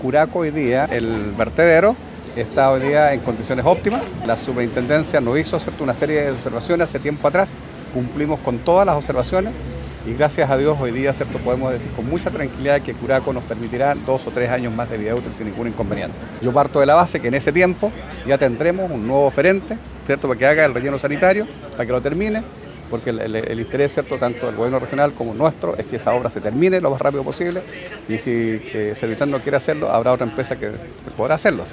Curaco hoy día, el vertedero está hoy día en condiciones óptimas. La superintendencia nos hizo una serie de observaciones hace tiempo atrás, cumplimos con todas las observaciones y gracias a Dios hoy día podemos decir con mucha tranquilidad que Curaco nos permitirá 2 o 3 años más de vida útil sin ningún inconveniente. Yo parto de la base que en ese tiempo ya tendremos un nuevo oferente, ¿cierto?, para que haga el relleno sanitario, para que lo termine, porque el interés, ¿cierto?, tanto del gobierno regional como nuestro es que esa obra se termine lo más rápido posible y si Servitran no quiere hacerlo, habrá otra empresa que podrá hacerlo.